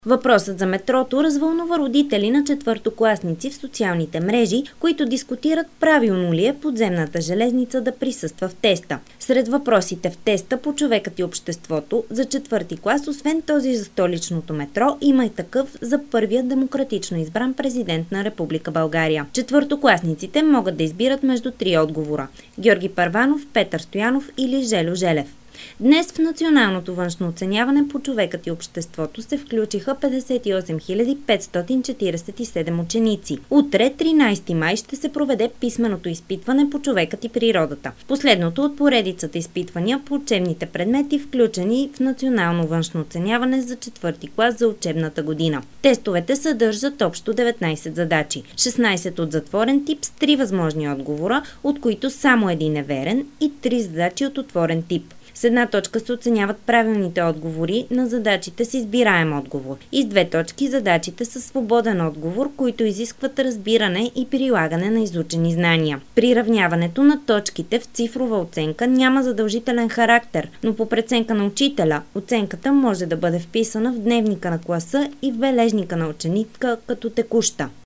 Въпросът за метрото развълнува родители на четвъртокласници в социалните мрежи, които дискутират правилно ли е подземната железница да присъства в теста. Сред въпросите в теста по човекът и обществото за четвърти клас, освен този за столичното метро, има и такъв за първия демократично избран президент на Република България. Четвъртокласниците могат да избират между три отговора – Георги Първанов, Петър Стоянов или Жельо Желев. Днес в националното външно оценяване по човекът и обществото се включиха 58 547 ученици. Утре, 13 май, ще се проведе писменото изпитване по човекът и природата. Последното от поредицата изпитвания по учебните предмети, включени в национално външно оценяване за четвърти клас за учебната година. Тестовете съдържат общо 19 задачи, 16 от затворен тип с 3 възможни отговора, от които само един е верен, и 3 задачи от отворен тип. С 1 точка се оценяват правилните отговори на задачите с избираем отговор и с 2 точки задачите с свободен отговор, които изискват разбиране и прилагане на изучени знания. Приравняването на точките в цифрова оценка няма задължителен характер, но по преценка на учителя оценката може да бъде вписана в дневника на класа и в бележника на ученика като текуща.